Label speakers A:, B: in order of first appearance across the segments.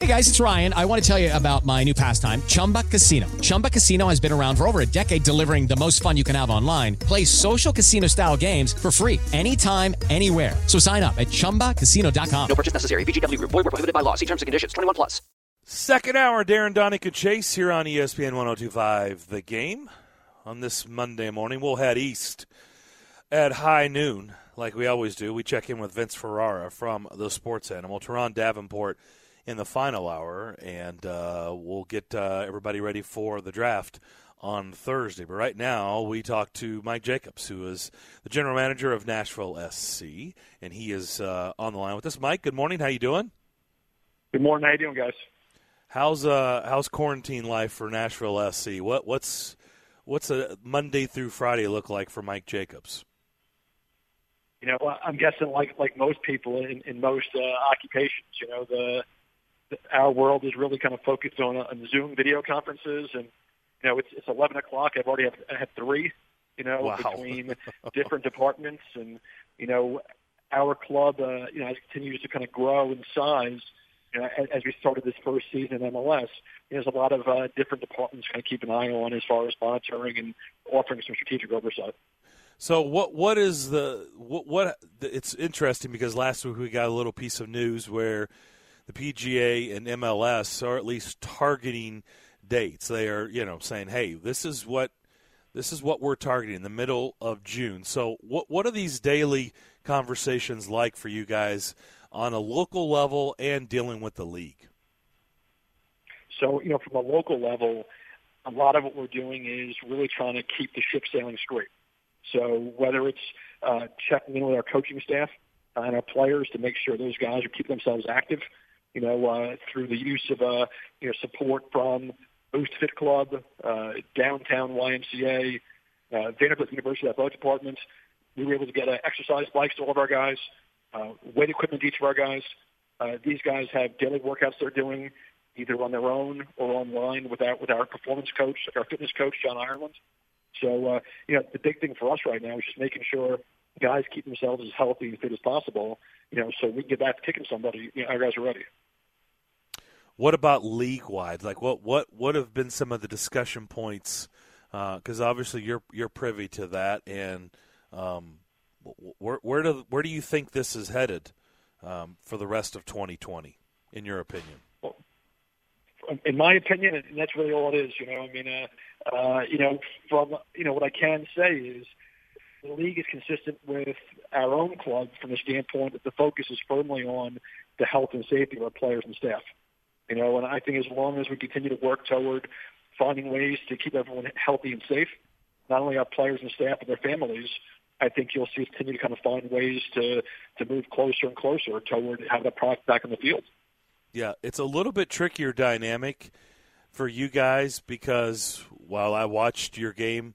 A: Hey guys, it's Ryan. I want to tell you about my new pastime, Chumba Casino. Chumba Casino has been around for over a decade, delivering the most fun you can have online. Play social casino-style games for free anytime, anywhere. So sign up at ChumbaCasino.com.
B: No purchase necessary. VGW Group. Void where prohibited by law. See terms and conditions. 21 plus.
C: Second hour, Darren Donick and Chase here on ESPN 102.5 The Game. On this Monday morning, we'll head east at high noon, like we always do. We check in with Vince Ferrara from the Sports Animal, Teron Davenport in the final hour, and we'll get everybody ready for the draft on Thursday. But right now, we talk to Mike Jacobs, who is the general manager of Nashville SC, and he is on the line with us. Mike, good morning. How you doing?
D: Good morning. How you doing, guys?
C: How's quarantine life for Nashville SC? What's a Monday through Friday look like for Mike Jacobs?
D: You know, I'm guessing like most people in most occupations, you know, our world is really kind of focused on Zoom video conferences, and you know, it's 11 o'clock. I've already had three, you know,
C: wow.
D: between different departments, and you know, our club, you know, continues to kind of grow in size. You know, as we started this first season in MLS, there's a lot of different departments kind of keep an eye on as far as monitoring and offering some strategic oversight.
C: So what is it's interesting because last week we got a little piece of news where the PGA and MLS are at least targeting dates. They are, you know, saying, hey, this is what we're targeting, the middle of June. So what are these daily conversations like for you guys on a local level and dealing with the league?
D: So, you know, from a local level, a lot of what we're doing is really trying to keep the ship sailing straight. So whether it's checking in with our coaching staff and our players to make sure those guys are keeping themselves active, you know, through the use of, you know, support from Boost Fit Club, Downtown YMCA, Vanderbilt University Athletic Department. We were able to get exercise bikes to all of our guys, weight equipment to each of our guys. These guys have daily workouts they're doing either on their own or online with our performance coach, like our fitness coach, John Ireland. So, you know, the big thing for us right now is just making sure guys keep themselves as healthy and fit as possible, you know, so we can get back to kicking somebody, you know, our guys are ready.
C: What about league-wide? Like, what have been some of the discussion points? Because obviously you're privy to that, and where do you think this is headed for the rest of 2020, in your opinion?
D: Well, in my opinion, and that's really all it is. You know, I mean, you know, from you know what I can say is the league is consistent with our own club from the standpoint that the focus is firmly on the health and safety of our players and staff. You know, and I think as long as we continue to work toward finding ways to keep everyone healthy and safe, not only our players and staff but their families, I think you'll see us continue to kind of find ways to move closer and closer toward having that product back in the field.
C: Yeah, it's a little bit trickier dynamic for you guys because while I watched your game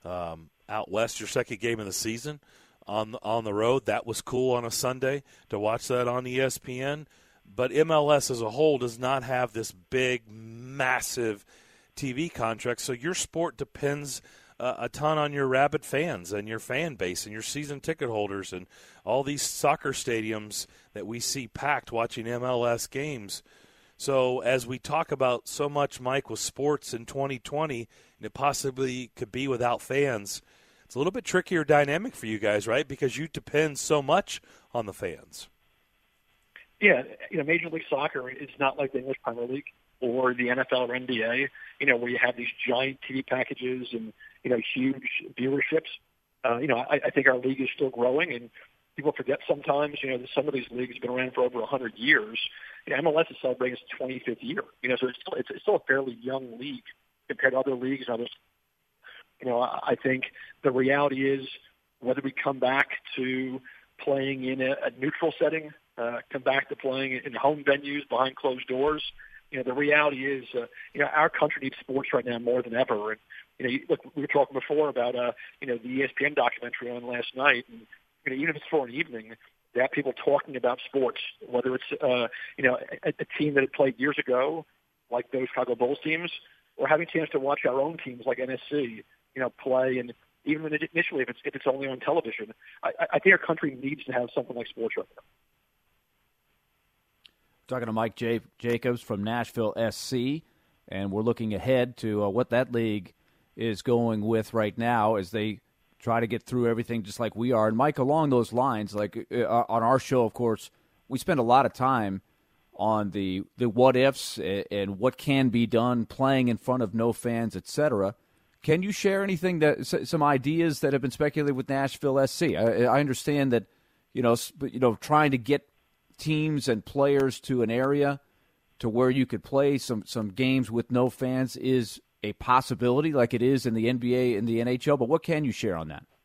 C: out west, your second game of the season on the road, that was cool on a Sunday to watch that on ESPN. But MLS as a whole does not have this big, massive TV contract, so your sport depends a ton on your rabid fans and your fan base and your season ticket holders and all these soccer stadiums that we see packed watching MLS games. So as we talk about so much, Mike, with sports in 2020, and it possibly could be without fans, it's a little bit trickier dynamic for you guys, right? Because you depend so much on the fans.
D: Yeah, you know, Major League Soccer is not like the English Premier League or the NFL or NBA, you know, where you have these giant TV packages and, you know, huge viewerships. You know, I think our league is still growing, and people forget sometimes, you know, that some of these leagues have been around for over 100 years. You know, MLS is celebrating its 25th year. You know, so it's still a fairly young league compared to other leagues and others. You know, I think the reality is whether we come back to playing in a neutral setting, come back to playing in home venues behind closed doors. You know, the reality is, you know, our country needs sports right now more than ever. And, you know, look, we were talking before about, you know, the ESPN documentary on last night. And, you know, even if it's for an evening, they have people talking about sports, whether it's, you know, a team that had played years ago, like those Chicago Bulls teams, or having a chance to watch our own teams like NSC, you know, play. And even initially, if it's only on television, I think our country needs to have something like sports right now.
E: Talking to Mike Jacobs from Nashville SC, and we're looking ahead to what that league is going with right now as they try to get through everything just like we are. And, Mike, along those lines, like on our show, of course, we spend a lot of time on the what-ifs and what can be done playing in front of no fans, etc. Can you share anything, some ideas that have been speculated with Nashville SC? I understand that, trying to get teams and players to an area to where you could play some games with no fans is a possibility like it is in the NBA and the NHL, but what can you share on that?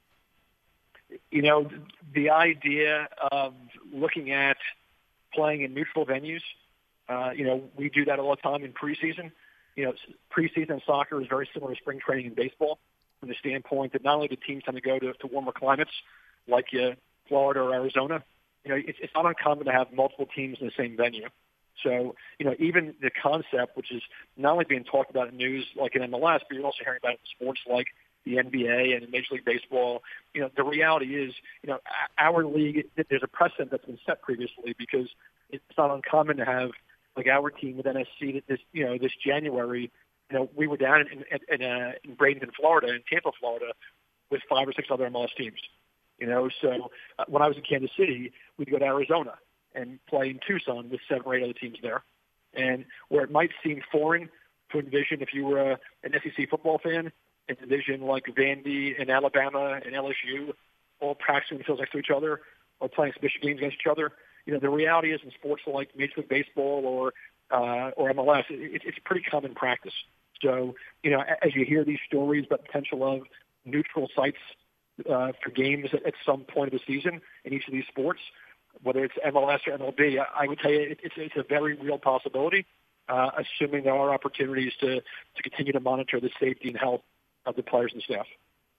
D: The idea of looking at playing in neutral venues, we do that all the time in preseason. Preseason soccer is very similar to spring training in baseball from the standpoint that not only do teams tend to go to warmer climates like Florida or Arizona, it's not uncommon to have multiple teams in the same venue. So, even the concept, which is not only being talked about in news like in MLS, but you're also hearing about it in sports like the NBA and in Major League Baseball. The reality is, our league, there's a precedent that's been set previously because it's not uncommon to have, like our team with NSC this January, we were down in Bradenton, Florida, in Tampa, Florida, with 5 or 6 other MLS teams. So when I was in Kansas City, we'd go to Arizona and play in Tucson with 7 or 8 other teams there. And where it might seem foreign to envision if you were an SEC football fan, and envision like Vandy and Alabama and LSU all practicing fields next to each other or playing submission games against each other, the reality is in sports like Major League Baseball or MLS, it's pretty common practice. So, as you hear these stories about the potential of neutral sites for games at some point of the season in each of these sports, whether it's MLS or MLB, I would tell you it's a very real possibility, assuming there are opportunities to continue to monitor the safety and health of the players and staff.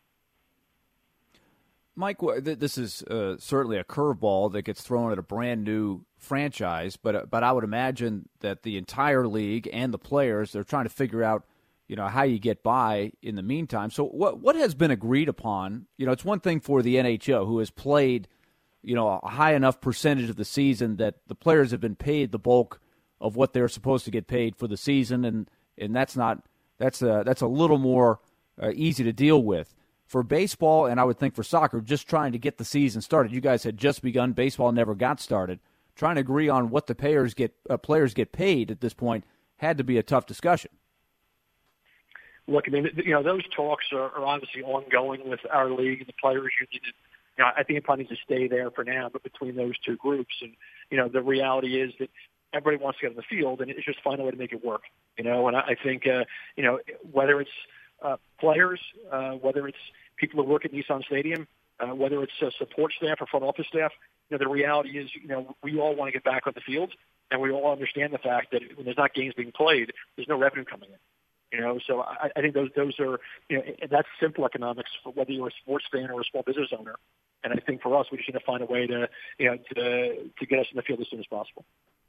E: Mike, this is certainly a curveball that gets thrown at a brand new franchise, but I would imagine that the entire league and the players, they're trying to figure out, how you get by in the meantime. So what has been agreed upon? It's one thing for the NHL, who has played, a high enough percentage of the season that the players have been paid the bulk of what they're supposed to get paid for the season, and that's a little more easy to deal with. For baseball, and I would think for soccer, just trying to get the season started. You guys had just begun. Baseball never got started. Trying to agree on what the players get paid at this point had to be a tough discussion.
D: Look, those talks are obviously ongoing with our league and the players union. I think it probably needs to stay there for now, but between those two groups. And, the reality is that everybody wants to get on the field, and it's just find a way to make it work. And I think, whether it's players, whether it's people who work at Nissan Stadium, whether it's support staff or front office staff, the reality is, we all want to get back on the field, and we all understand the fact that when there's not games being played, there's no revenue coming in. So I think those are, that's simple economics for whether you're a sports fan or a small business owner. And I think for us, we just need to find a way to get us in the field as soon as possible.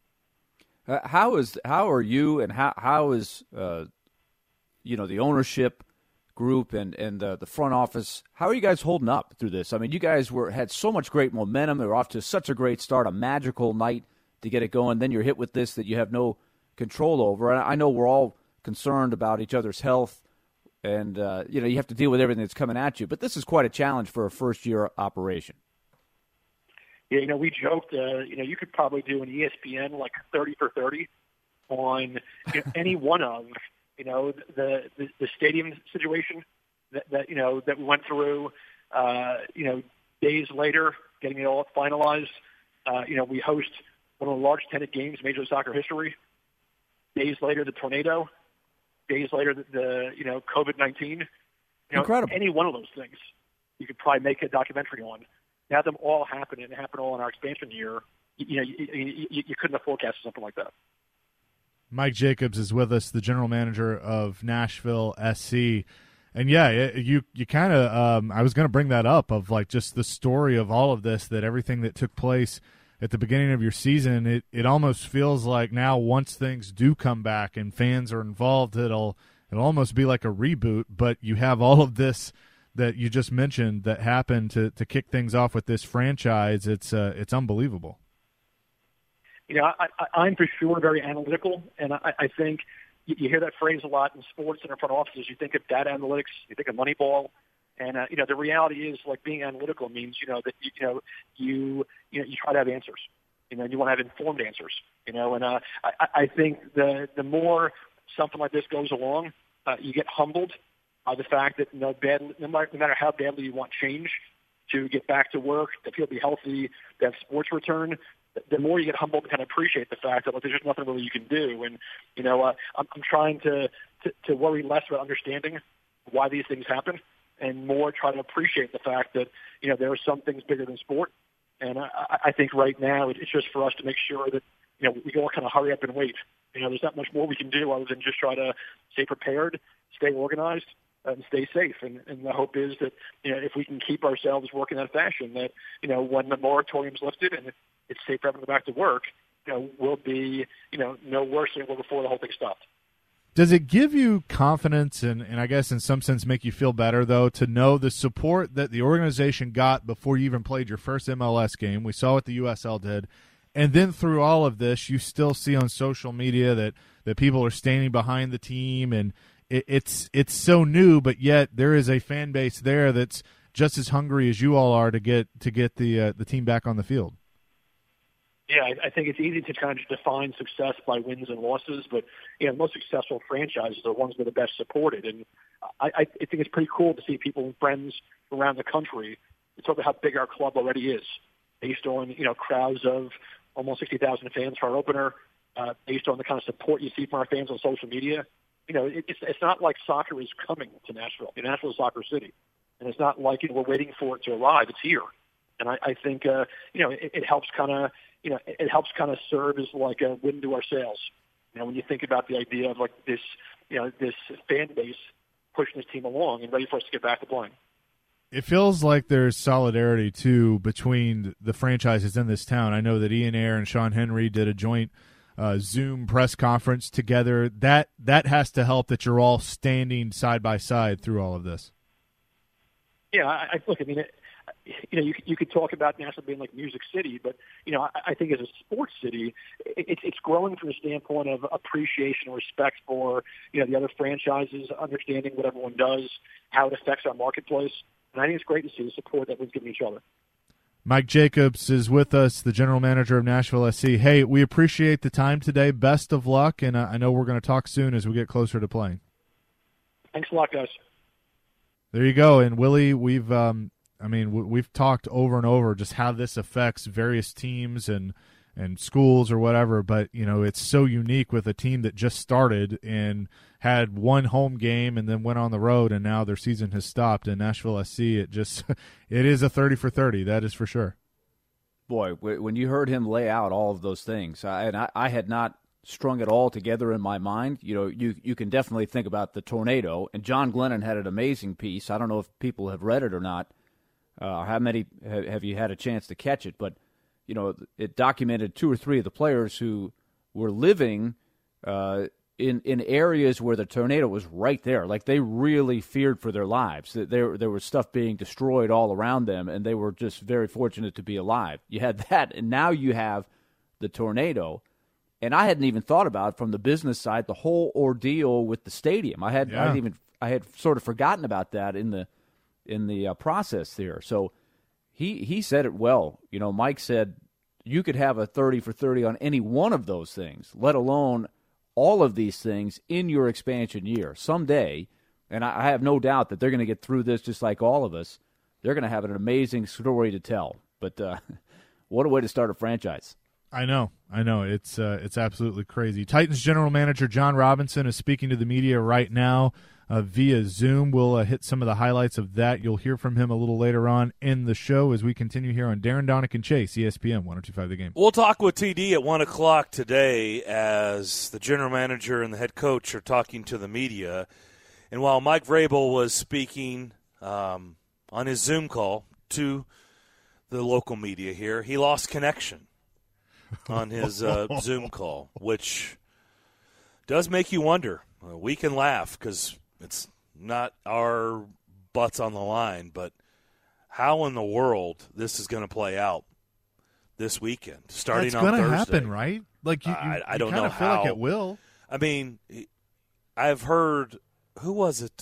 E: How are you and how is the ownership group and the front office, how are you guys holding up through this? I mean, you guys had so much great momentum. They were off to such a great start, a magical night to get it going. Then you're hit with this that you have no control over. And I know we're all concerned about each other's health, and you have to deal with everything that's coming at you. But this is quite a challenge for a first-year operation.
D: Yeah, we joked, you could probably do an ESPN like 30 for 30 on any one of the stadium situation that we went through. Days later, getting it all finalized. We host one of the largest attended games in Major League Soccer history. Days later, the tornado. Days later, the COVID-19.
E: Incredible.
D: Any one of those things, you could probably make a documentary on. To have them all happen and happen all in our expansion year, you couldn't have forecasted something like that.
F: Mike Jacobs is with us, the general manager of Nashville SC. And yeah, you kind of, I was going to bring that up of like just the story of all of this, that everything that took place at the beginning of your season, it almost feels like now once things do come back and fans are involved, it'll almost be like a reboot, but you have all of this that you just mentioned that happened to kick things off with this franchise. It's unbelievable.
D: I'm for sure very analytical, and I think you hear that phrase a lot in sports and in front offices. You think of data analytics, you think of Moneyball, and the reality is, like, being analytical means that you try to have answers. You want to have informed answers. And I think the more something like this goes along, you get humbled by the fact that no matter how badly you want change to get back to work, that people be healthy, to have sports return, the more you get humbled to kind of appreciate the fact that there's just nothing really you can do. And I'm trying to worry less about understanding why these things happen, and more try to appreciate the fact that there are some things bigger than sport. And I think right now it's just for us to make sure that we all kind of hurry up and wait. There's not much more we can do other than just try to stay prepared, stay organized, and stay safe. And the hope is that if we can keep ourselves working in that fashion, that when the moratorium's lifted and it's safe for everyone to go back to work, we'll be no worse than we were before the whole thing stopped.
F: Does it give you confidence and I guess in some sense make you feel better, though, to know the support that the organization got before you even played your first MLS game? We saw what the USL did. And then through all of this, you still see on social media that people are standing behind the team, and it's so new, but yet there is a fan base there that's just as hungry as you all are to get the team back on the field.
D: Yeah, I think it's easy to kind of just define success by wins and losses, but the most successful franchises are ones that are best supported. And I think it's pretty cool to see people and friends around the country talk about how big our club already is, based on crowds of almost 60,000 fans for our opener, based on the kind of support you see from our fans on social media. It's not like soccer is coming to Nashville. Nashville is a soccer city, and it's not like we're waiting for it to arrive. It's here, and I think it helps kind of. It helps kind of serve as like a wind to our sails. When you think about the idea of like this, this fan base pushing this team along and ready for us to get back to playing.
F: It feels like there's solidarity, too, between the franchises in this town. I know that Ian Ayre and Sean Henry did a joint Zoom press conference together. That has to help that you're all standing side by side through all of this.
D: Yeah, look, you could talk about Nashville being like Music City, but I think as a sports city, it's growing from a standpoint of appreciation and respect for the other franchises, understanding what everyone does, how it affects our marketplace, and I think it's great to see the support that we've given each other.
F: Mike Jacobs is with us, the general manager of Nashville SC. Hey, we appreciate the time today. Best of luck, and I know we're going to talk soon as we get closer to playing.
D: Thanks a lot, guys.
F: There you go. And Willie, we've talked over and over just how this affects various teams and schools or whatever, but it's so unique with a team that just started and had one home game and then went on the road, and now their season has stopped. And Nashville SC, it is a 30 for 30, that is for sure.
E: Boy, when you heard him lay out all of those things, I had not strung it all together in my mind. You can definitely think about the tornado, and John Glennon had an amazing piece. I don't know if people have read it or not. How many have you had a chance to catch it? But, it documented 2 or 3 of the players who were living in areas where the tornado was right there. Like, they really feared for their lives. There was stuff being destroyed all around them, and they were just very fortunate to be alive. You had that, and now you have the tornado. And I hadn't even thought about, from the business side, the whole ordeal with the stadium. I had sort of forgotten about that in the process there. So he said it well. Mike said you could have a 30 for 30 on any one of those things, let alone all of these things in your expansion year. Someday, and I have no doubt that they're going to get through this just like all of us, they're going to have an amazing story to tell. But what a way to start a franchise.
F: I know. It's absolutely crazy. Titans general manager John Robinson is speaking to the media right now via Zoom. We'll hit some of the highlights of that. You'll hear from him a little later on in the show as we continue here on Darren Donick and Chase, ESPN 102.5 The Game.
C: We'll talk with TD at 1 o'clock today as the general manager and the head coach are talking to the media. And while Mike Vrabel was speaking on his Zoom call to the local media here, he lost connection on his Zoom call, which does make you wonder. We can laugh because it's not our butts on the line, but how in the world this is going to play out. this weekend, starting
F: That's
C: on Thursday.
F: It's going to happen, right? Like
C: I don't know
F: feel
C: how.
F: like it will.
C: I mean, I've heard, who was it?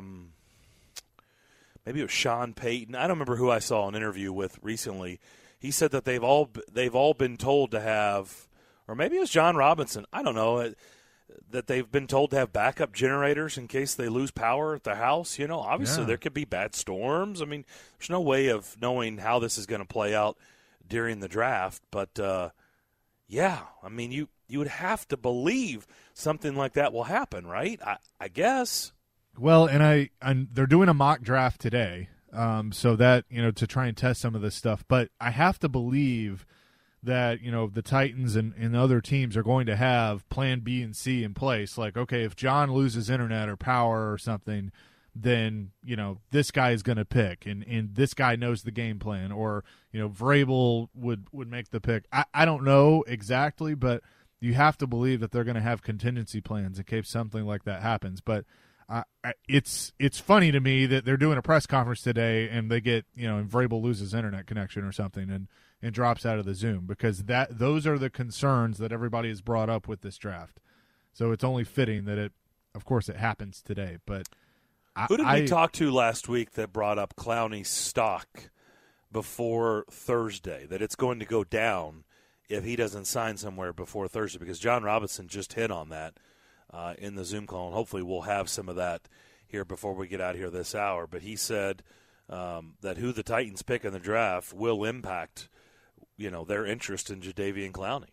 C: Maybe it was Sean Payton. I don't remember who I saw an interview with recently. He said that they've all been told to have, or maybe it was John Robinson. I don't know. That they've been told to have backup generators in case they lose power at the house. You know, obviously there could be bad storms. I mean, there's no way of knowing how this is going to play out during the draft. But, yeah, I mean, you would have to believe something like that will happen, right? I guess.
F: Well, and they're doing a mock draft today, so that, to try and test some of this stuff. But I have to believe that, the Titans and other teams are going to have plan B and C in place. Like, okay, if John loses internet or power or something, then, this guy is going to pick, and this guy knows the game plan. Or, Vrabel would make the pick. I don't know exactly, but you have to believe that they're going to have contingency plans in case something like that happens. But it's funny to me that they're doing a press conference today and they get, and Vrabel loses internet connection or something and drops out of the Zoom, because those are the concerns that everybody has brought up with this draft. So it's only fitting that of course it happens today. But
C: who did we talk to last week that brought up Clowney's stock before Thursday, that it's going to go down if he doesn't sign somewhere before Thursday? Because John Robinson just hit on that in the Zoom call, and hopefully we'll have some of that here before we get out here this hour. But he said that who the Titans pick in the draft will impact, their interest in Jadeveon Clowney.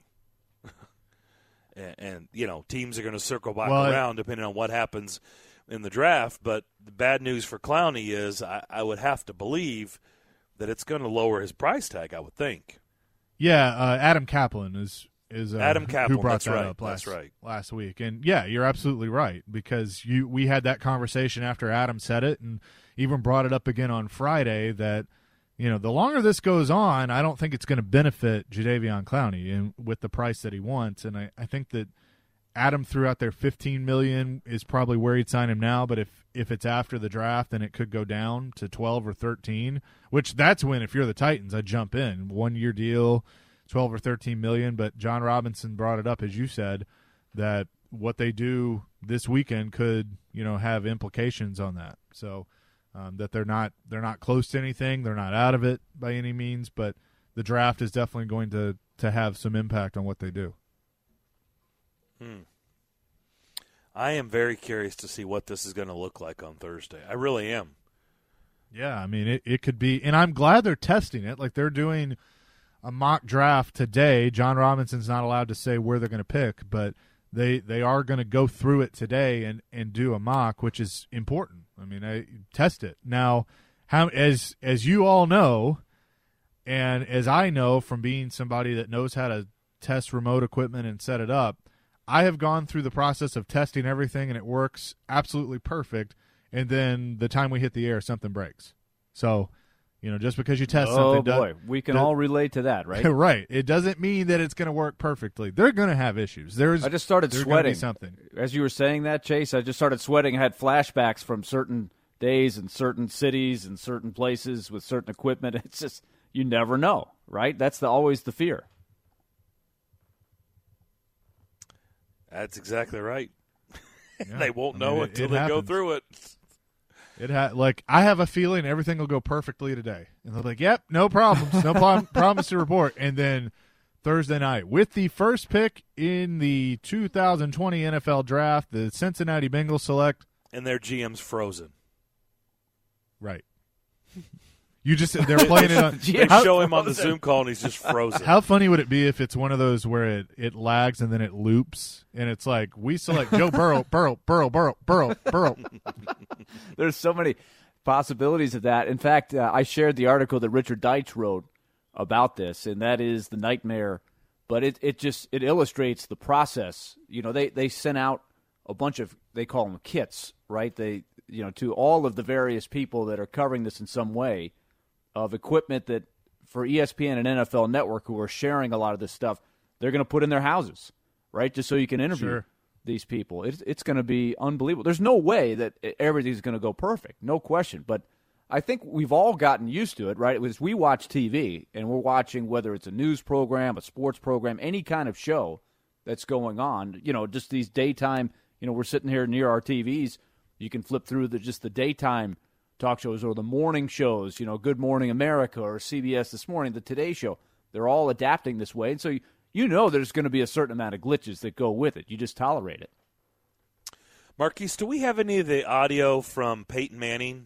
C: and teams are going to circle back around depending on what happens in the draft. But the bad news for Clowney is I would have to believe that it's going to lower his price tag, I would think.
F: Yeah, Adam Kaplan is
C: Adam Kaplan,
F: who brought that
C: right.
F: up last week. And, yeah, you're absolutely right, because we had that conversation after Adam said it, and even brought it up again on Friday that, the longer this goes on, I don't think it's going to benefit Jadeveon Clowney and with the price that he wants. And I think that Adam threw out there $15 million is probably where he'd sign him now, but if it's after the draft, then it could go down to 12 or 13, which that's when, if you're the Titans, I'd jump in. 1-year deal, 12 or 13 million. But John Robinson brought it up, as you said, that what they do this weekend could, have implications on that. So that they're not close to anything, they're not out of it by any means, but the draft is definitely going to have some impact on what they do.
C: I am very curious to see what this is going to look like on Thursday. I really am.
F: Yeah, I mean, it could be, and I'm glad they're testing it. Like, they're doing a mock draft today. John Robinson's not allowed to say where they're going to pick, but they are going to go through it today and do a mock, which is important. I mean, test it. Now, as you all know, and as I know from being somebody that knows how to test remote equipment and set it up, I have gone through the process of testing everything, and it works absolutely perfect. And then the time we hit the air, something breaks. So, just because you test something.
E: Oh, boy. We can all relate to that, right?
F: Right. It doesn't mean that it's going to work perfectly. They're going to have issues. I
E: just started sweating.
F: Something.
E: As you were saying that, Chase, I just started sweating. I had flashbacks from certain days and certain cities and certain places with certain equipment. It's just, you never know, right? That's always the fear.
C: That's exactly right.
F: Yeah.
C: They won't know until they go through it.
F: I have a feeling everything will go perfectly today. And they're like, yep, no problems. No problems to report. And then Thursday night, with the first pick in the 2020 NFL Draft, the Cincinnati Bengals select.
C: And their GM's frozen.
F: Right. They're playing it on.
C: They show him on the Zoom call, and he's just frozen.
F: How funny would it be if it's one of those where it lags and then it loops, and it's like, we select Joe Burrow.
E: There's so many possibilities of that. In fact, I shared the article that Richard Deitch wrote about this, and that is the nightmare. But it illustrates the process. They sent out a bunch of, they call them kits, right? To all of the various people that are covering this in some way, of equipment that for ESPN and NFL Network, who are sharing a lot of this stuff, they're going to put in their houses, right, just so you can interview these people. It's going to be unbelievable. There's no way that everything's going to go perfect, no question. But I think we've all gotten used to it, right? It was we watch TV, and we're watching whether it's a news program, a sports program, any kind of show that's going on. Just these daytime. We're sitting here near our TVs. You can flip through just the daytime talk shows or the morning shows. Good Morning America or CBS This Morning, the Today Show. They're all adapting this way, and so there's going to be a certain amount of glitches that go with it. You just tolerate it.
C: Marquise, do we have any of the audio from Peyton Manning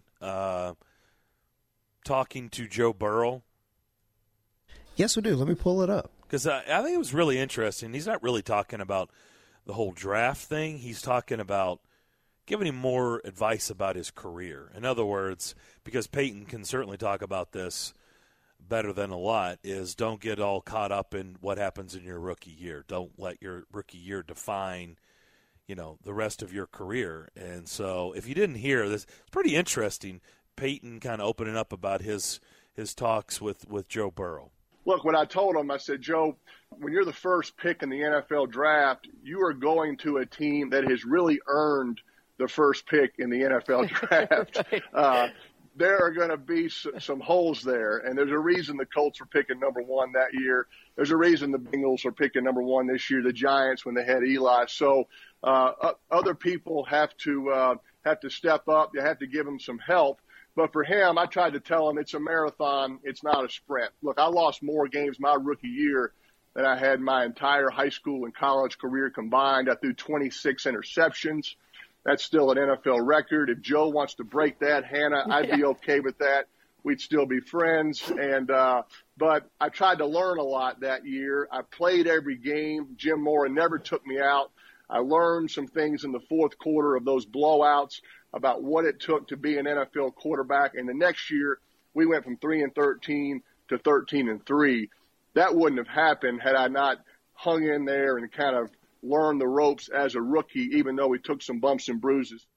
C: talking to Joe Burrow?
G: Yes, we do. Let me pull it up.
C: Because I think it was really interesting. He's not really talking about the whole draft thing. He's talking about giving him more advice about his career. In other words, because Peyton can certainly talk about this better than a lot, is don't get all caught up in what happens in your rookie year. Don't let your rookie year define the rest of your career. And so if you didn't hear this, it's pretty interesting. Peyton kind of opening up about his talks with Joe Burrow.
H: Look, when I told him, I said, Joe, when you're the first pick in the NFL draft, you are going to a team that has really earned the first pick in the NFL draft. There are going to be some holes there, and there's a reason the Colts were picking number one that year. There's a reason the Bengals are picking number one this year, the Giants when they had Eli. So other people have to step up. You have to give them some help. But for him, I tried to tell him it's a marathon. It's not a sprint. Look, I lost more games my rookie year than I had my entire high school and college career combined. I threw 26 interceptions. That's still an NFL record. If Joe wants to break that, Hannah, I'd be okay with that. We'd still be friends. But I tried to learn a lot that year. I played every game. Jim Mora never took me out. I learned some things in the fourth quarter of those blowouts about what it took to be an NFL quarterback. And the next year, we went from 3-13 to 13-3. That wouldn't have happened had I not hung in there and kind of learned the ropes as a rookie, even though we took some bumps and bruises.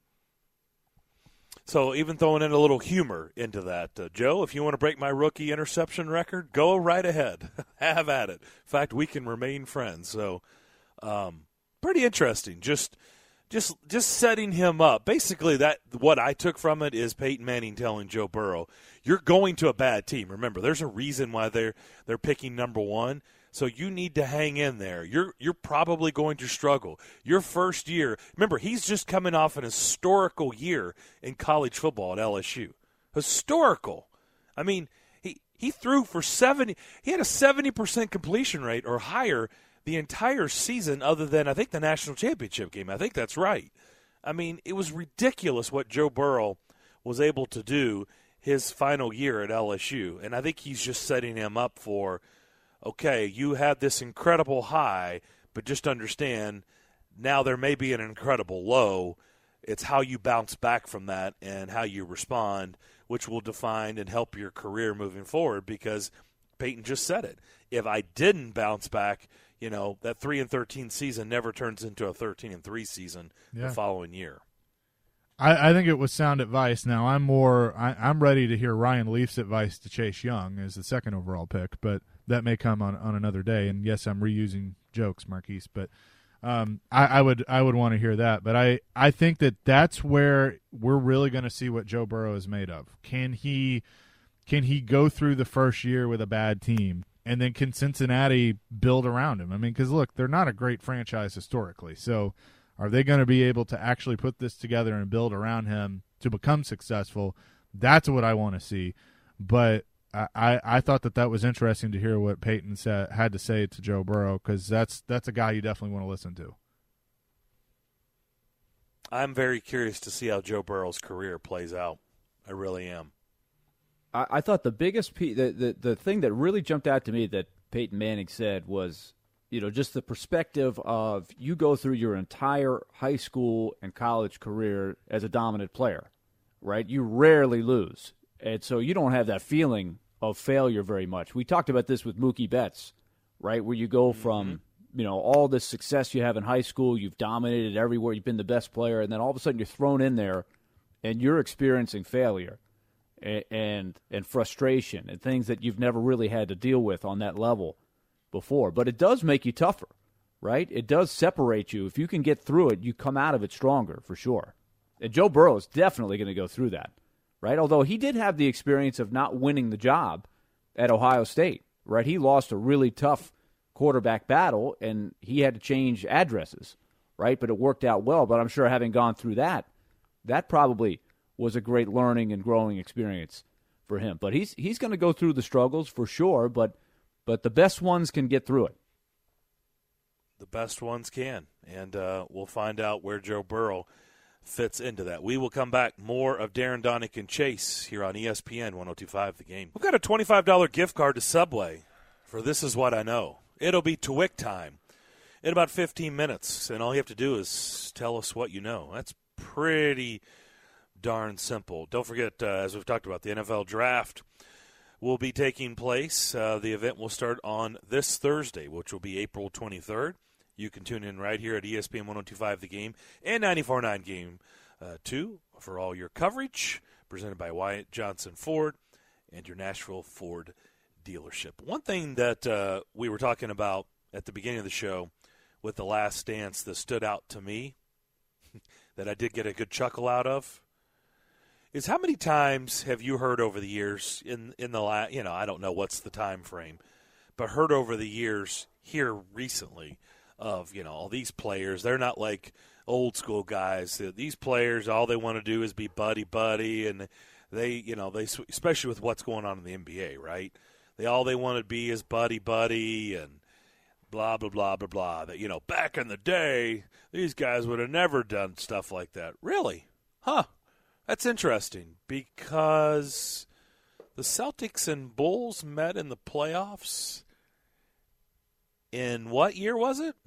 C: So even throwing in a little humor into that, Joe, if you want to break my rookie interception record, go right ahead. Have at it. In fact, we can remain friends. So pretty interesting. Just setting him up. Basically, that what I took from it is Peyton Manning telling Joe Burrow, you're going to a bad team. Remember, there's a reason why they're picking number one. So you need to hang in there. You're probably going to struggle. Your first year, remember, he's just coming off an historical year in college football at LSU. Historical. I mean, he threw for 70. He had a 70% completion rate or higher the entire season other than, I think, the national championship game. I think that's right. I mean, it was ridiculous what Joe Burrow was able to do his final year at LSU. And I think he's just setting him up for, okay, you had this incredible high, but just understand now there may be an incredible low. It's how you bounce back from that and how you respond, which will define and help your career moving forward, because Peyton just said it. If I didn't bounce back, that 3-13 season never turns into a 13-3 season the following year.
F: I think it was sound advice. Now I'm ready to hear Ryan Leaf's advice to Chase Young as the second overall pick, but that may come on another day. And yes, I'm reusing jokes, Marquise, but I would want to hear that. But I think that's where we're really going to see what Joe Burrow is made of. Can he go through the first year with a bad team? And then can Cincinnati build around him? I mean, because, look, they're not a great franchise historically. So are they going to be able to actually put this together and build around him to become successful? That's what I want to see. But I thought that was interesting to hear what Peyton had to say to Joe Burrow, because that's a guy you definitely want to listen to.
C: I'm very curious to see how Joe Burrow's career plays out. I really am.
E: I thought the biggest the thing that really jumped out to me that Peyton Manning said was, just the perspective of you go through your entire high school and college career as a dominant player, right? You rarely lose. And so you don't have that feeling of failure very much. We talked about this with Mookie Betts, right, where you go from, all this success you have in high school, you've dominated everywhere, you've been the best player, and then all of a sudden you're thrown in there and you're experiencing failure and frustration and things that you've never really had to deal with on that level before. But it does make you tougher, right? It does separate you. If you can get through it, you come out of it stronger for sure. And Joe Burrow is definitely going to go through that. right? Although he did have the experience of not winning the job at Ohio State, right? He lost a really tough quarterback battle, and he had to change addresses, right? But it worked out well. But I'm sure having gone through that probably was a great learning and growing experience for him. But he's going to go through the struggles for sure, but the best ones can get through it.
C: The best ones can, and we'll find out where Joe Burrow fits into that. We will come back. More of Darren Donick and Chase here on ESPN 102.5 The Game. We've got a $25 gift card to Subway for This Is What I Know. It'll be TWIC time in about 15 minutes, and all you have to do is tell us what you know. That's pretty darn simple. Don't forget, as we've talked about, the NFL Draft will be taking place. The event will start on this Thursday, which will be April 23rd. You can tune in right here at ESPN 102.5 The Game and 94.9 Game 2 for all your coverage, presented by Wyatt Johnson Ford and your Nashville Ford dealership. One thing that we were talking about at the beginning of the show with The Last Dance that stood out to me, that I did get a good chuckle out of, is how many times have you heard over the years in the last, I don't know what's the time frame, but heard over the years here recently of, all these players, they're not like old school guys. These players, all they want to do is be buddy, and they especially with what's going on in the NBA, right? All they want to be is buddy, and blah, blah, blah, blah, blah. That, back in the day, these guys would have never done stuff like that. Really? Huh. That's interesting because the Celtics and Bulls met in the playoffs in what year was it?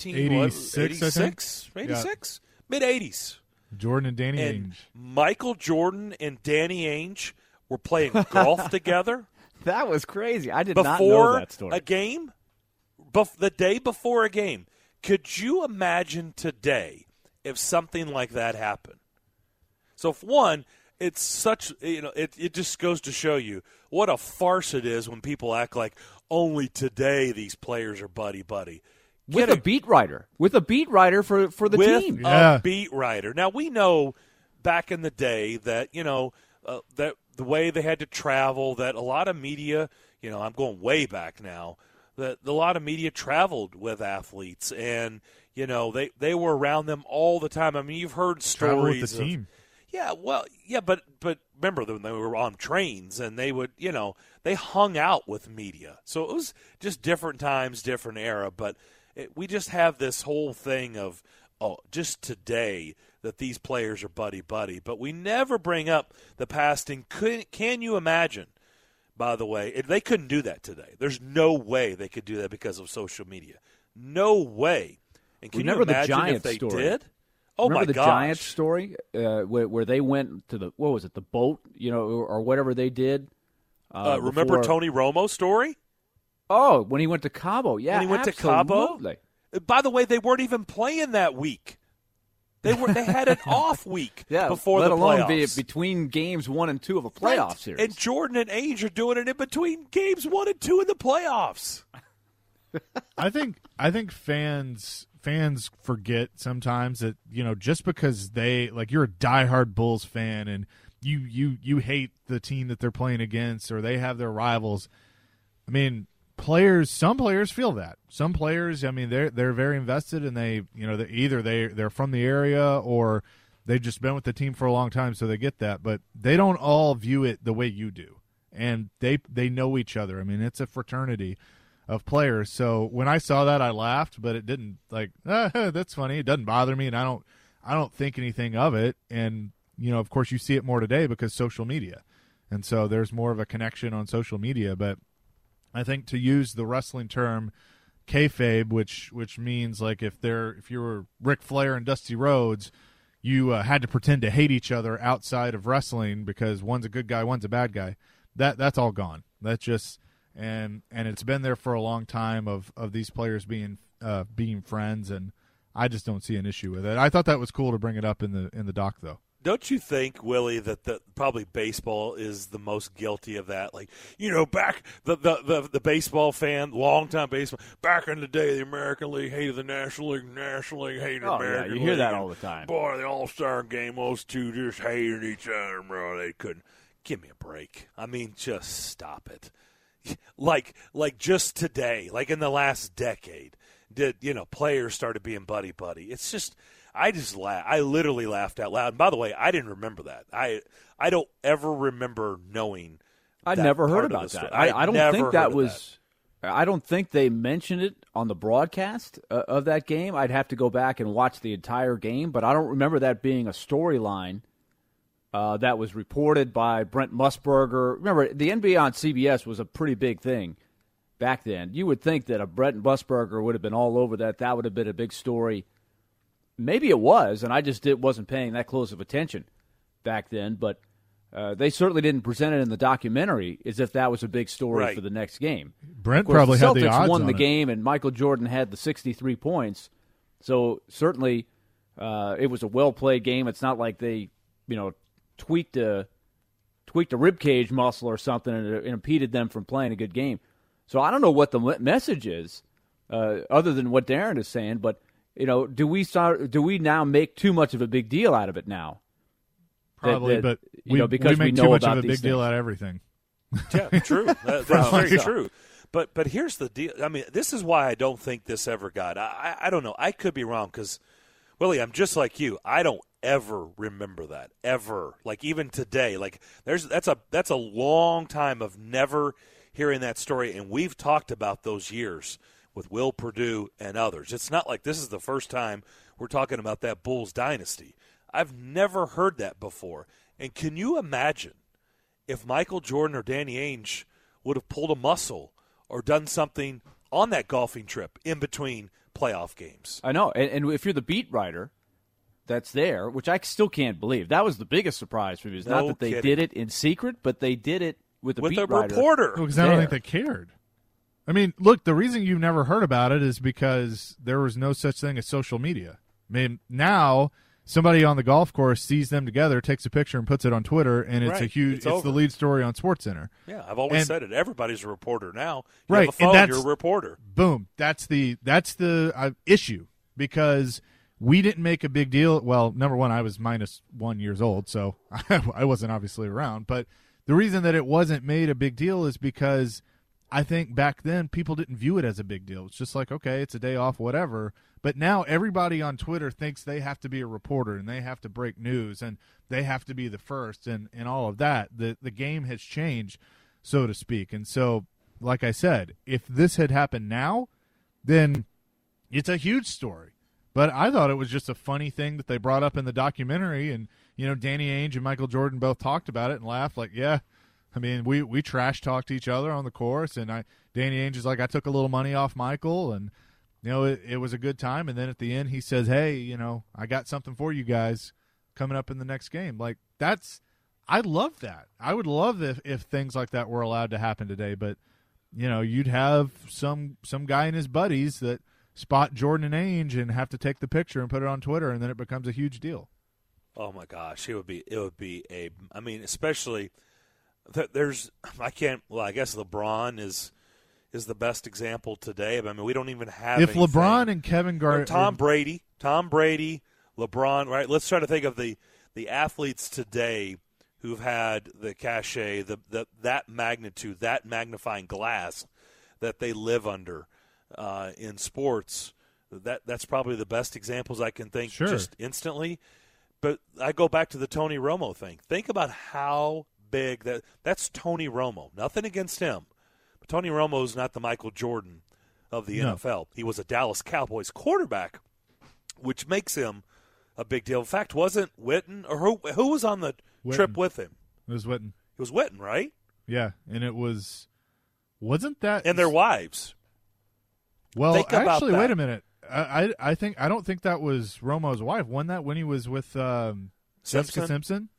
F: 86?
C: 86? Mid-80s.
F: Jordan and Danny
C: and
F: Ainge.
C: Michael Jordan and Danny Ainge were playing golf together.
E: That was crazy. I did not know that story.
C: Before a game, the day before a game. Could you imagine today if something like that happened? So, for one, it's such, it just goes to show you what a farce it is when people act like only today these players are buddy.
E: With a beat writer for the team.
C: With a beat writer. Now, we know back in the day that, that the way they had to travel, that a lot of media, I'm going way back now, that a lot of media traveled with athletes, and, they were around them all the time. I mean, you've heard stories
F: with the team.
C: But remember when they were on trains and they would, they hung out with media. So it was just different times, different era. But we just have this whole thing of, just today that these players are buddy. But we never bring up the past. And can you imagine, by the way, they couldn't do that today. There's no way they could do that because of social media. No way. And can you imagine if they did? Oh,
E: remember
C: my
E: the
C: gosh.
E: Giants story where they went to the boat, or whatever they did?
C: Remember Tony Romo's story?
E: Oh, when he went to Cabo, yeah,
C: when he went
E: absolutely.
C: to Cabo. By the way, they weren't even playing that week. They had an off week before the playoffs.
E: Let alone be between games 1 and 2 of a playoff series.
C: And Jordan and Ainge are doing it in between games 1 and 2 in the playoffs.
F: I think fans forget sometimes that, just because you're a diehard Bulls fan and you hate the team that they're playing against or they have their rivals. I mean, some players feel that. Some players, I mean, they're very invested and they're from the area or they've just been with the team for a long time, so they get that. But they don't all view it the way you do, and they know each other. I mean, it's a fraternity of players. So when I saw that, I laughed, but it didn't that's funny. It doesn't bother me, and I don't think anything of it. And of course, you see it more today because social media, and so there's more of a connection on social media. But I think to use the wrestling term kayfabe, which means like if you were Ric Flair and Dusty Rhodes, you had to pretend to hate each other outside of wrestling because one's a good guy, one's a bad guy. That's all gone. That's just and it's been there for a long time of these players being friends, and I just don't see an issue with it. I thought that was cool to bring it up in the doc, though.
C: don't you think, Willie, that probably baseball is the most guilty of that? Like, back the baseball fan, longtime baseball, back in the day, the American League hated the National League hated the American League.
E: You hear that all the time.
C: Boy, the All-Star game, those two just hated each other, bro. They couldn't. Give me a break. I mean, just stop it. Like just today, like in the last decade, did players started being buddy-buddy. It's just I literally laughed out loud. And by the way, I didn't remember that. I don't ever remember knowing.
E: I never heard about that. I don't think that was. I don't think they mentioned it on the broadcast of that game. I'd have to go back and watch the entire game, but I don't remember that being a storyline that was reported by Brent Musburger. Remember, the NBA on CBS was a pretty big thing back then. You would think that a Brent Musburger would have been all over that. That would have been a big story. Maybe it was, and I just wasn't paying that close of attention back then. But they certainly didn't present it in the documentary as if that was a big story for the next game.
F: Brent probably had the odds
E: Celtics won the
F: on
E: game, and Michael Jordan had the 63 points. So certainly it was a well-played game. It's not like they, tweaked a ribcage muscle or something and it impeded them from playing a good game. So I don't know what the message is other than what Darren is saying, but do we now make too much of a big deal out of it now?
F: Probably, but
E: because
F: we make
E: know
F: too much
E: about
F: of a big
E: these
F: deal
E: things.
F: out of everything.
C: Yeah, true. That's very true. But here's the deal. I mean, this is why I don't think this ever got. I don't know. I could be wrong because, Willie, I'm just like you. I don't ever remember that ever. Like even today, like that's a long time of never hearing that story, and we've talked about those years with Will Perdue and others. It's not like this is the first time we're talking about that Bulls dynasty. I've never heard that before. And can you imagine if Michael Jordan or Danny Ainge would have pulled a muscle or done something on that golfing trip in between playoff games?
E: I know. And if you're the beat writer that's there, which I still can't believe, that was the biggest surprise for me. It's not that they did it in secret, but they did it with the beat writer.
C: Reporter.
F: Because I don't think they cared. I mean, look, the reason you've never heard about it is because there was no such thing as social media. I mean, now somebody on the golf course sees them together, takes a picture, and puts it on Twitter, and it's it's the lead story on SportsCenter.
C: Yeah, I've always said it. Everybody's a reporter now. You
F: right,
C: have a phone,
F: and
C: you're a reporter.
F: Boom. That's the issue because we didn't make a big deal. Well, number one, I was -1 years old, so I wasn't obviously around. But the reason that it wasn't made a big deal is because I think back then people didn't view it as a big deal. It's just like, okay, it's a day off, whatever. But now everybody on Twitter thinks they have to be a reporter and they have to break news and they have to be the first and all of that. The game has changed, so to speak. And so, like I said, if this had happened now, then it's a huge story. But I thought it was just a funny thing that they brought up in the documentary. And, Danny Ainge and Michael Jordan both talked about it and laughed like, yeah, I mean, we trash talked each other on the course. And Danny Ainge is like, I took a little money off Michael and, it was a good time. And then at the end he says, hey, I got something for you guys coming up in the next game. Like I love that. I would love if things like that were allowed to happen today. But, you'd have some guy and his buddies that spot Jordan and Ainge and have to take the picture and put it on Twitter, and then it becomes a huge deal.
C: Oh my gosh, it would be I mean, especially I guess LeBron is the best example today. I mean, we don't even have
F: if
C: anything.
F: LeBron and Kevin Garnett,
C: Tom Brady, LeBron, right? Let's try to think of the athletes today who've had the cachet, that magnitude, that magnifying glass that they live under in sports. That's probably the best examples I can think just instantly. But I go back to the Tony Romo thing. Think about how big that's Tony Romo. Nothing against him. But Tony Romo is not the Michael Jordan of the NFL. He was a Dallas Cowboys quarterback, which makes him a big deal. In fact, wasn't Witten or who was on the trip with him?
F: It was Witten.
C: It was Witten, right?
F: Yeah, and it wasn't that
C: and their wives.
F: Well, actually,
C: that.
F: wait a minute. I don't think that was Romo's wife. Wasn't that when he was with Jessica Simpson?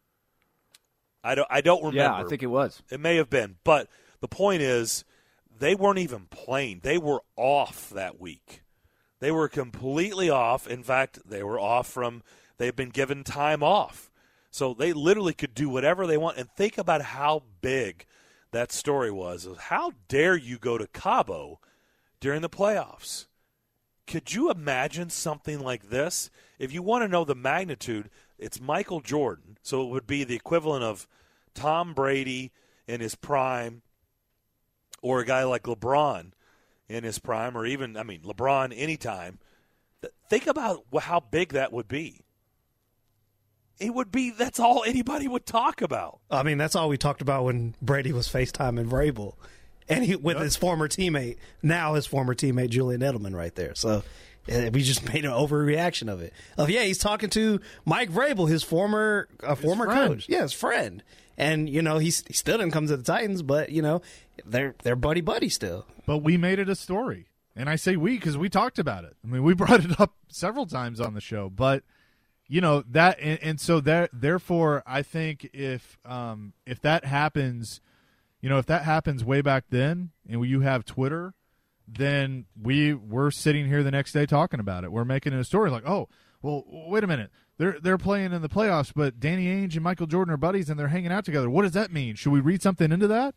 C: I don't remember.
E: Yeah, I think it was.
C: It may have been, but the point is, they weren't even playing. They were off that week. They were completely off. In fact, they were off from. They've been given time off So they literally could do whatever they want. And think about how big that story was. How dare you go to Cabo during the playoffs? Could you imagine something like this? If you want to know the magnitude, it's Michael Jordan. So it would be the equivalent of Tom Brady in his prime, or a guy like LeBron in his prime, or even, LeBron anytime. Think about how big that would be. It would be, that's all anybody would talk about.
G: I mean, that's all we talked about when Brady was FaceTiming Vrabel. And his former teammate, now his former teammate, Julian Edelman, right there. So we just made an overreaction of it. He's talking to Mike Vrabel, his former coach. Yeah, his friend. And, he still didn't come to the Titans, but, they're buddy-buddy still. But
F: we made it a story. And I say we because we talked about it. I mean, we brought it up several times on the show. But, that and so therefore, I think if that happens, if that happens way back then and you have Twitter, then we're sitting here the next day talking about it. We're making it a story like, oh, well, wait a minute. They're playing in the playoffs, but Danny Ainge and Michael Jordan are buddies, and they're hanging out together. What does that mean? Should we read something into that?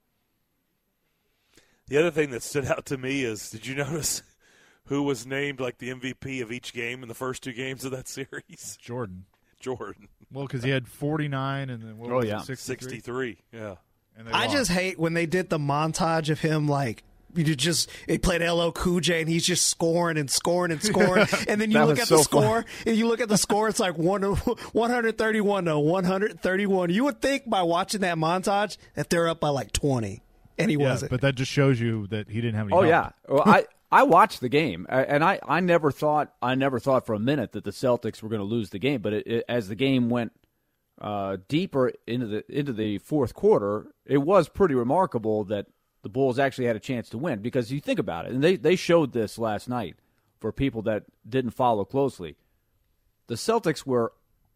C: The other thing that stood out to me is, did you notice who was named like the MVP of each game in the first two games of that series?
F: Jordan.
C: Well,
F: because he had 49 and then what was it,
C: 63. Yeah.
G: And I just hate when they did the montage of him they played LL Cool J and he's just scoring and scoring and scoring. And then you look at the score, and you look at the score, it's like 131 to 131. You would think by watching that montage that they're up by like 20. And he wasn't.
F: But that just shows you that he didn't have any help.
E: Yeah. Well, I watched the game, and I never thought for a minute that the Celtics were going to lose the game. But as the game went deeper into the fourth quarter, it was pretty remarkable that the Bulls actually had a chance to win, because you think about it, and they showed this last night for people that didn't follow closely. The Celtics were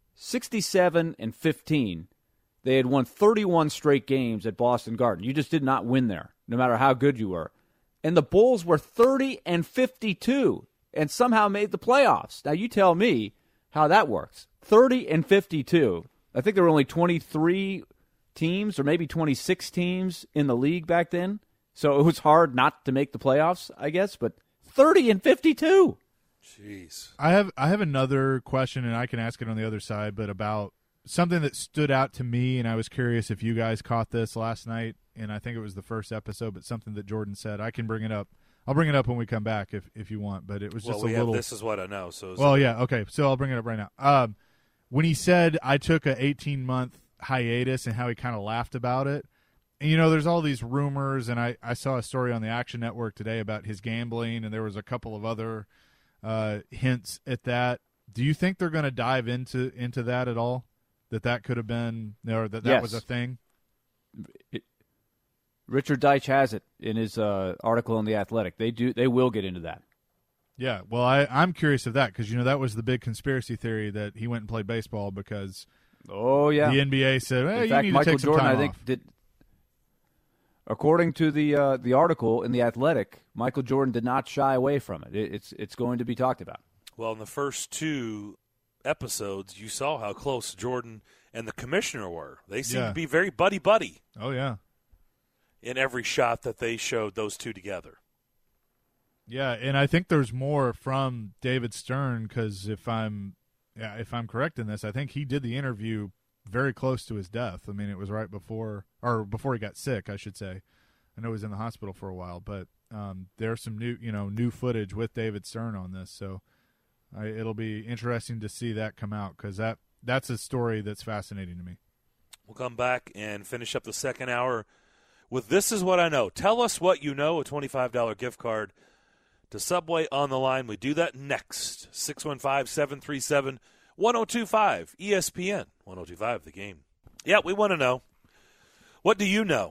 E: 67-15. They had won 31 straight games at Boston Garden. You just did not win there, no matter how good you were. And the Bulls were 30-52 and somehow made the playoffs. Now you tell me how that works. 30-52. I think there were only 23 teams or maybe 26 teams in the league back then. So it was hard not to make the playoffs, I guess, but 30-52.
C: Jeez.
F: I have another question, and I can ask it on the other side, but about something that stood out to me, and I was curious if you guys caught this last night, and I think it was the first episode, but something that Jordan said. I can bring it up. I'll bring it up when we come back if you want, but it was just a little.
C: This is what I know.
F: Okay. So I'll bring it up right now. When he said I took a 18-month hiatus and how he kind of laughed about it, and there's all these rumors, and I saw a story on the Action Network today about his gambling, and there was a couple of other hints at that. Do you think they're going to dive into that at all? That could have been, or that
E: yes.
F: was a thing?
E: Richard Deitch has it in his article in The Athletic. They will get into that.
F: Yeah, well, I'm curious of that because, that was the big conspiracy theory that he went and played baseball because the NBA said, hey,
E: in fact,
F: need
E: Michael
F: to take some
E: Jordan,
F: time
E: I think,
F: off.
E: According to the article in The Athletic, Michael Jordan did not shy away from it. It's going to be talked about.
C: Well, in the first two episodes, you saw how close Jordan and the commissioner were. They seemed to be very buddy-buddy.
F: Oh, yeah.
C: In every shot that they showed those two together.
F: Yeah, and I think there's more from David Stern because if I'm correct in this, I think he did the interview very close to his death. I mean, it was right before he got sick, I should say. I know he was in the hospital for a while, but there's some new footage with David Stern on this, so it'll be interesting to see that come out because that's a story that's fascinating to me.
C: We'll come back and finish up the second hour with This Is What I Know. Tell us what you know, a $25 gift card to Subway on the line. We do that next. 615-737-1025, ESPN 1025, The Game. Yeah, we want to know. What do you know?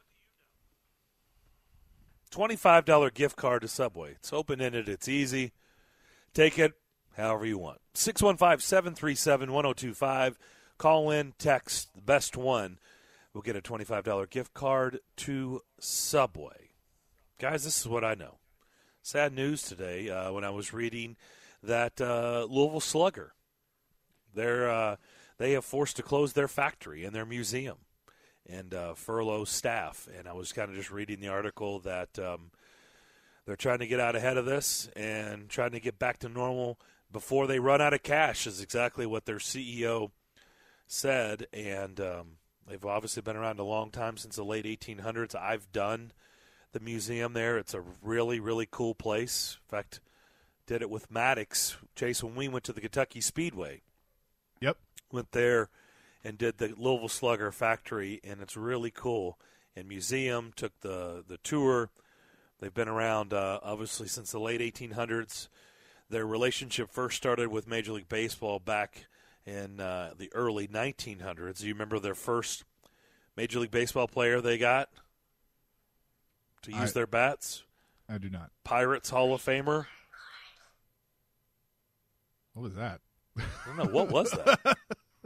C: $25 gift card to Subway. It's open-ended. It's easy. Take it however you want. 615-737-1025. Call in, text, the best one. We'll get a $25 gift card to Subway. Guys, this is what I know. Sad news today when I was reading that Louisville Slugger. They're they have forced to close their factory and their museum and furlough staff. And I was kind of just reading the article that they're trying to get out ahead of this and trying to get back to normal before they run out of cash is exactly what their CEO said. And they've obviously been around a long time, since the late 1800s. I've done the museum there. It's a really, really cool place. In fact, did it with Maddox, Chase, when we went to the Kentucky Speedway.
F: Yep.
C: Went there and did the Louisville Slugger factory, and it's really cool. And museum, took the tour. They've been around, obviously, since the late 1800s. Their relationship first started with Major League Baseball back in the early 1900s. Do you remember their first Major League Baseball player they got to use their bats?
F: I do not.
C: Pirates Hall of Famer.
F: What was that?
C: I don't know. What was that?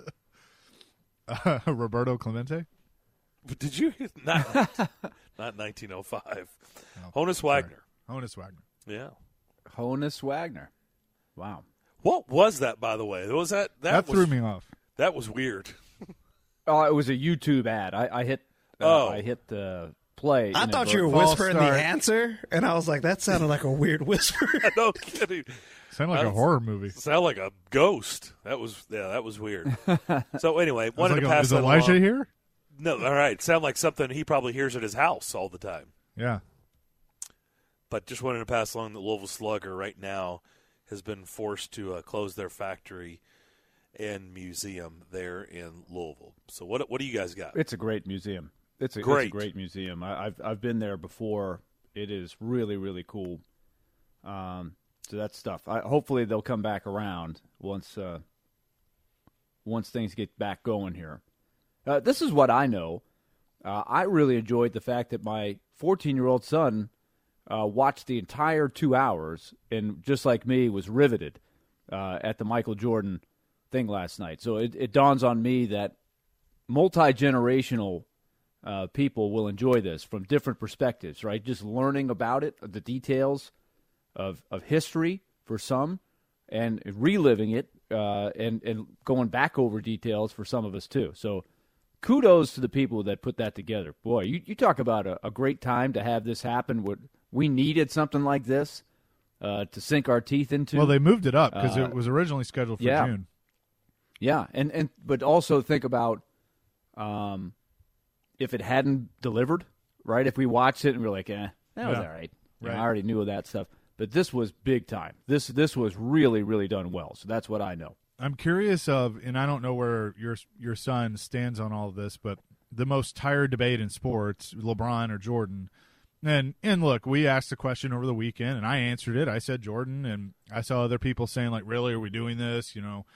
F: Roberto Clemente?
C: Did you? Not 1905.
F: Oh,
C: Honus Wagner.
F: Honus Wagner.
C: Yeah.
E: Honus Wagner. Wow.
C: What was that, by the way? Was that
F: threw me off.
C: That was weird.
E: Oh, it was a YouTube ad. I hit the play.
G: I thought you were whispering the answer, and I was like, that sounded like a weird whisper.
C: No kidding.
F: Sounded like a horror movie.
C: Sounded like a ghost. That was weird. So anyway, wanted to pass
F: is
C: that
F: Elijah
C: along.
F: here?
C: No, all right. Sound like something he probably hears at his house all the time.
F: Yeah.
C: But just wanted to pass along that Louisville Slugger right now has been forced to close their factory and museum there in Louisville. So what do you guys got?
E: It's a great museum. It's a great museum. I've been there before. It is really, really cool. So that's stuff. Hopefully they'll come back around once things get back going here. This is what I know. I really enjoyed the fact that my 14-year-old son watched the entire 2 hours and, just like me, was riveted at the Michael Jordan thing last night. So it dawns on me that multi-generational people will enjoy this from different perspectives, right? Just learning about it, the details of history for some, and reliving it and going back over details for some of us too. So kudos to the people that put that together. Boy, you talk about a great time to have this happen. We needed something like this to sink our teeth into.
F: Well, they moved it up because it was originally scheduled for June.
E: Yeah, but also think about if it hadn't delivered, right? If we watched it and we were like, that was all right. I already knew that stuff. But this was big time. This was really, really done well. So that's what I know.
F: I'm curious and I don't know where your son stands on all of this, but the most tired debate in sports, LeBron or Jordan. And look, we asked the question over the weekend, and I answered it. I said Jordan, and I saw other people saying, like, really, are we doing this?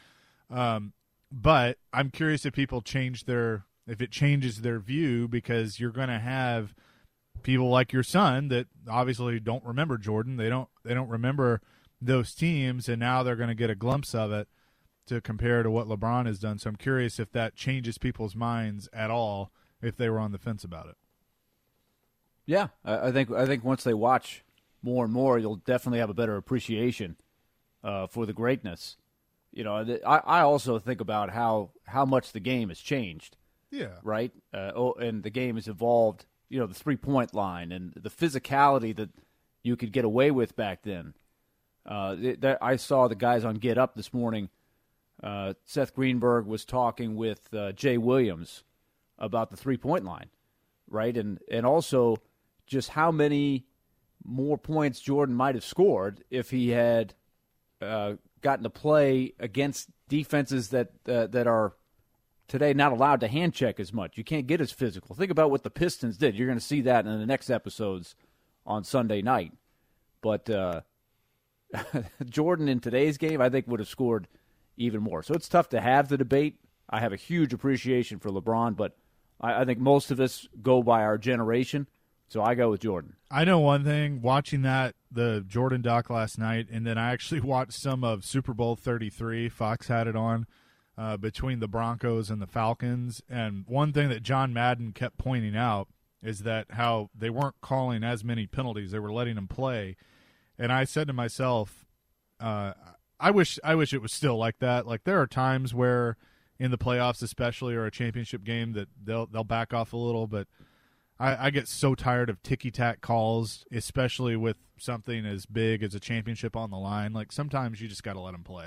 F: But I'm curious if people if it changes their view, because you're going to have people like your son that obviously don't remember Jordan. They don't remember those teams, and now they're going to get a glimpse of it to compare to what LeBron has done. So I'm curious if that changes people's minds at all, if they were on the fence about it.
E: Yeah, I think once they watch more and more, you'll definitely have a better appreciation for the greatness. I also think about how much the game has changed.
F: Yeah. Right?
E: And the game has evolved, the 3-point line and the physicality that you could get away with back then. I saw the guys on Get Up this morning. Seth Greenberg was talking with Jay Williams about the 3-point line, right? And also just how many more points Jordan might have scored if he had gotten to play against defenses that are today not allowed to hand check as much. You can't get as physical. Think about what the Pistons did. You're going to see that in the next episodes on Sunday night. But Jordan in today's game, I think, would have scored even more. So it's tough to have the debate. I have a huge appreciation for LeBron, but I think most of us go by our generation. So I go with Jordan.
F: I know one thing, watching the Jordan doc last night, and then I actually watched some of Super Bowl 33. Fox had it on between the Broncos and the Falcons. And one thing that John Madden kept pointing out is that how they weren't calling as many penalties. They were letting them play. And I said to myself, I wish it was still like that. Like, there are times where in the playoffs, especially, or a championship game, that they'll back off a little. But I get so tired of ticky-tack calls, especially with something as big as a championship on the line. Like, sometimes you just got to let them play.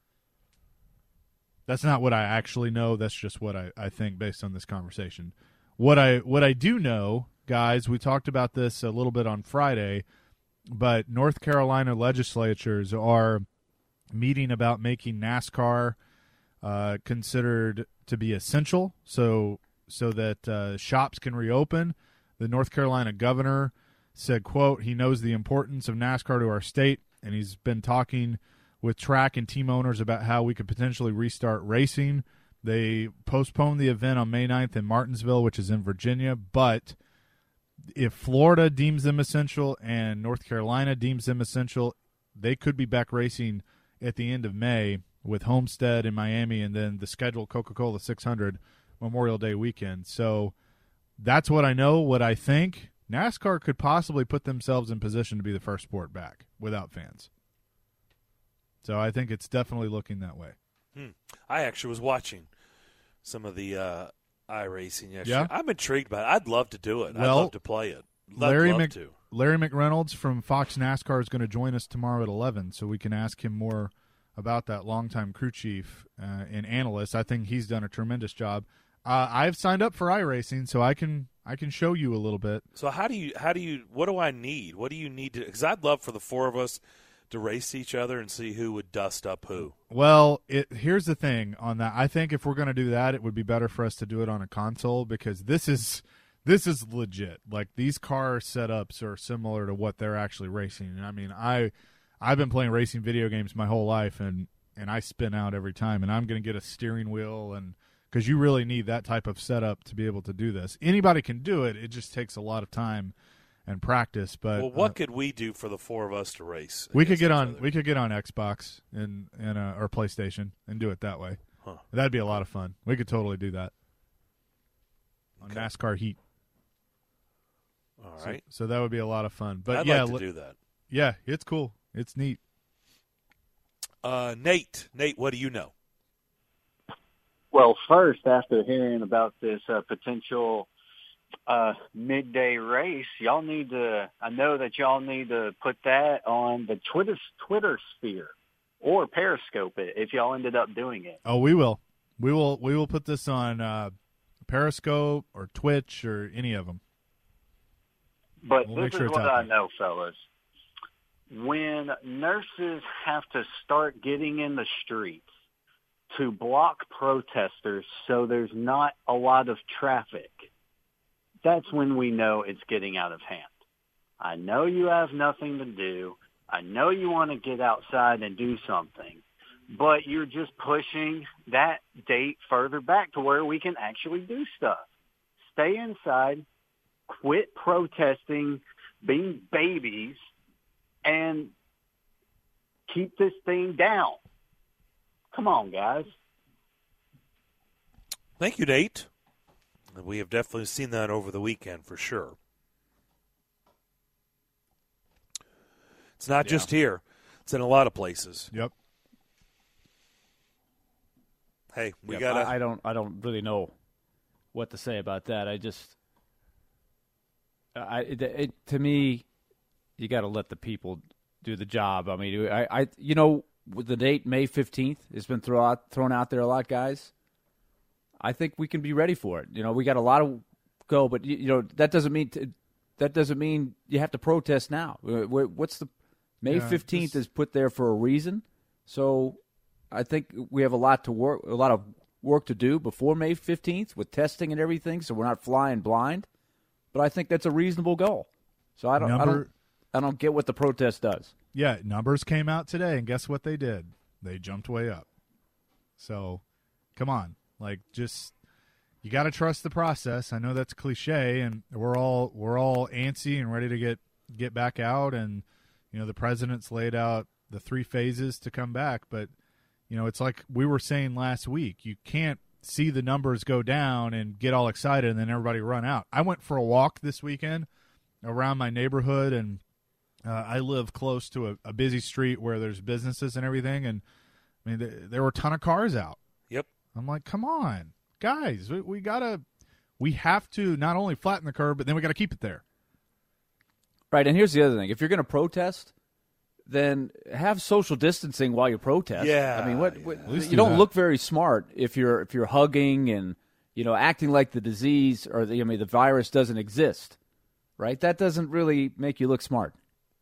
F: That's not what I actually know. That's just what I think based on this conversation. What I do know, guys, we talked about this a little bit on Friday, but North Carolina legislatures are meeting about making NASCAR considered to be essential, so that shops can reopen. The North Carolina governor said, quote, he knows the importance of NASCAR to our state, and he's been talking with track and team owners about how we could potentially restart racing. They postponed the event on May 9th in Martinsville, which is in Virginia, but if Florida deems them essential and North Carolina deems them essential, they could be back racing at the end of May with Homestead in Miami and then the scheduled Coca-Cola 600 Memorial Day weekend. So that's what I know. What I think, NASCAR could possibly put themselves in position to be the first sport back without fans. So I think it's definitely looking that way.
C: I actually was watching some of the iRacing yesterday.
F: Yeah?
C: I'm intrigued by it. I'd love to do it.
F: Well,
C: I'd love to play it.
F: Larry
C: to.
F: Larry McReynolds from Fox NASCAR is going to join us tomorrow at 11, so we can ask him more about that longtime crew chief and analyst. I think he's done a tremendous job. I've signed up for iRacing, so I can show you a little bit.
C: So what do I need? What do you need to? Because I'd love for the four of us to race each other and see who would dust up who.
F: Well, here's the thing on that. I think if we're going to do that, it would be better for us to do it on a console, because this is legit. Like, these car setups are similar to what they're actually racing. And I mean, I've been playing racing video games my whole life, and I spin out every time, and I'm going to get a steering wheel, and because you really need that type of setup to be able to do this. Anybody can do it. It just takes a lot of time and practice. But
C: what could we do for the four of us to race?
F: We could get on Xbox and or PlayStation and do it that way.
C: Huh.
F: That'd be a lot of fun. We could totally do that on NASCAR Heat.
C: All right.
F: So that would be a lot of fun. But
C: I'd
F: yeah,
C: like to do that.
F: Yeah, it's cool. It's neat.
C: Nate, what do you know?
I: Well, first, after hearing about this potential midday race, y'all need to. I know that y'all need to put that on the Twitter sphere or Periscope it if y'all ended up doing it.
F: Oh, we will. We will put this on Periscope or Twitch or any of them.
I: But
F: we'll
I: this is what I know, fellas. When nurses have to start getting in the streets to block protesters so there's not a lot of traffic, that's when we know it's getting out of hand. I know you have nothing to do. I know you want to get outside and do something, but you're just pushing that date further back to where we can actually do stuff. Stay inside, quit protesting, being babies, and keep this thing down. Come on, guys.
C: Thank you, Nate. We have definitely seen that over the weekend for sure. It's not just here. It's in a lot of places.
F: Yep.
C: Hey, we
E: Yep,
C: got
E: I don't really know what to say about that. To me, you got to let the people do the job. I mean, with the date May 15th, it's been thrown out there a lot, guys. I think we can be ready for it. We got a lot of go, but that doesn't mean you have to protest now. What's the May 15th is put there for a reason. So I think we have a lot of work to do before May 15th with testing and everything, so we're not flying blind. But I think that's a reasonable goal. So I don't get what the protest does.
F: Yeah, numbers came out today, and guess what they did? They jumped way up. So, come on. Like, just you got to trust the process. I know that's cliche, and we're all antsy and ready to get back out. And the president's laid out the 3 phases to come back. But it's like we were saying last week. You can't see the numbers go down and get all excited, and then everybody run out. I went for a walk this weekend around my neighborhood, and I live close to a busy street where there's businesses and everything. And I mean, there were a ton of cars out.
C: Yep.
F: I'm like, come on, guys, we have to not only flatten the curve, but then we got to keep it there.
E: Right, and here's the other thing: if you're going to protest, then have social distancing while you protest.
C: Yeah,
E: I mean, what you
F: don't
E: look very smart if you're hugging and acting like the disease or the virus doesn't exist. Right, that doesn't really make you look smart.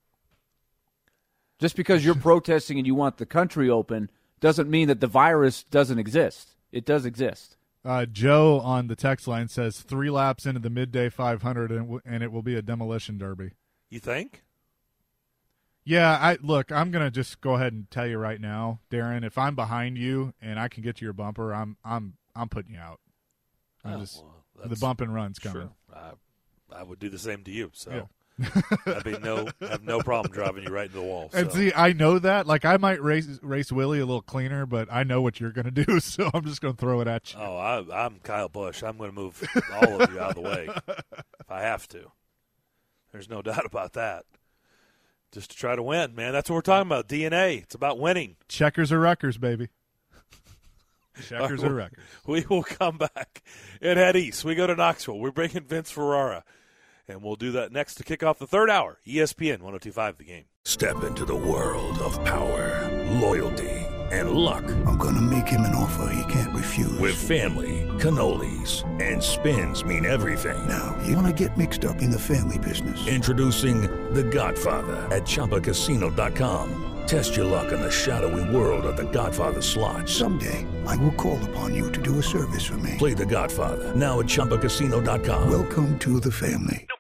E: Just because you're protesting and you want the country open doesn't mean that the virus doesn't exist. It does exist.
F: Joe on the text line says 3 laps into the midday 500 and it will be a demolition derby.
C: You think?
F: Yeah, I'm going to just go ahead and tell you right now, Darren, if I'm behind you and I can get to your bumper, I'm putting you out. The bump and run's coming.
C: Sure. I would do the same to you, so. Yeah. I've no problem driving you right into the wall. So.
F: And see, I know that. Like, I might race Willie a little cleaner, but I know what you're going to do, so I'm just going to throw it at you.
C: Oh, I'm Kyle Busch. I'm going to move all of you out of the way if I have to. There's no doubt about that. Just to try to win, man. That's what we're talking about. DNA. It's about winning.
F: Checkers or wreckers, baby. Checkers or wreckers.
C: We will come back and head east. We go to Knoxville. We're bringing Vince Ferrara. And we'll do that next to kick off the third hour. ESPN 102.5 The Game.
J: Step into the world of power, loyalty, and luck.
K: I'm going to make him an offer he can't refuse.
J: With family, cannolis, and spins mean everything.
K: Now, you want to get mixed up in the family business.
J: Introducing The Godfather at ChumbaCasino.com. Test your luck in the shadowy world of The Godfather slot.
K: Someday, I will call upon you to do a service for me.
J: Play The Godfather now at ChumbaCasino.com.
K: Welcome to the family.
B: No